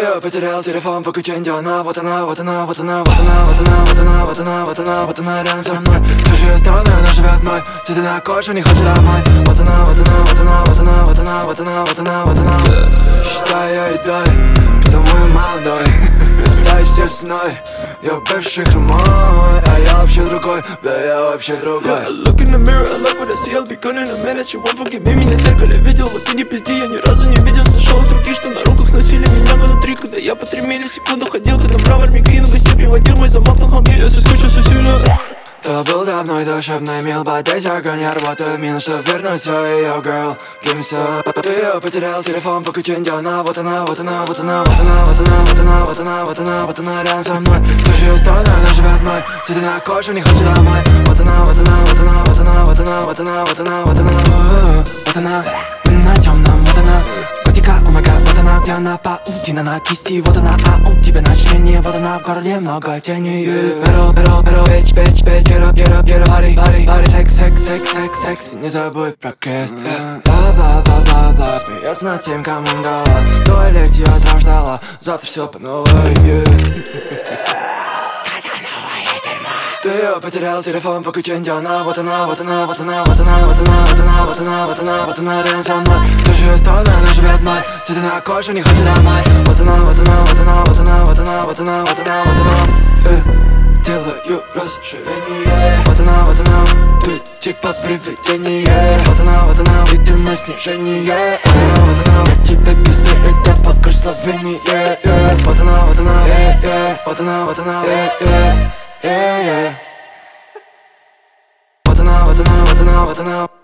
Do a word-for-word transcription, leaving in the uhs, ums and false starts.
я потерял телефон, выключен, где она, вот она, вот она, вот она, вот она, вот она, вот она, вот она, вот она, вот она рядом со мной. Кто же я стану, она живет мной, сидит на коже, не хочет домой. Вот она, вот она, вот она, вот она, вот она, вот она, вот она, вот она. Считай я едой, потому я молодой. Да, естественной, я бывший хромой, а я вообще другой, да я вообще другой. I look in the mirror, I like what I see, I'll be gone in a minute. You won't forgive me, меня в зеркале видел, вот ты не пизди, я ни разу не видел. Слышал от других, что на руках носили меня года три, когда я по три миллисекунды ходил, когда мрамор мигрень на гостей приводил, мой замок на холме, я соскучился сильно. То был давно и душевный мил, бодейся, огонь, я работаю в минус, чтоб вернуть все ее, girl, give me some. Ты ее потерял, телефон, выключен, где она, вот она, вот она, вот она, вот она, вот она, вот она, вот она, вот она, вот она рядом со мной. Слышу ее стороны, она живет мной, сидит на коже, не хочет домой. Вот она, вот она, вот она, вот она, вот она, вот она, вот она, вот она, вот она, на темном, вот она. Котика, о май гад, вот она, где она, паутина на кисти, вот она, а у тебя начинение, вот она, в городе много теней. Middle, middle, middle, bitch, bitch, bitch, get up, get up, get up, party, party, party, секс, секс, секс, секс, секс, не забудь про крест. Ба-ба-ба-ба-ба, смеясь над тем, кому дала, в туалете я там ждала, завтра все по новой. Ты ее потерял, телефон, выключен, где она, вот она, вот она, вот она, вот она, вот она, вот она, вот она, вот она, вот она рядом со мной. Кто же ее стороны, она живет мной, сидит на коже, не хочет домой. Вот она, вот она, вот она, вот она, вот она, вот она, вот она, вот она. Делаю расширение. Вот она, вот она, ты типа привидение. Вот она, вот она, и ты на снижение. Вот она, вот она, я тебе пизды, это благословение. Вот она, вот она, вот она, вот она, yeah, yeah. Вот она, вот она, вот она, вот она.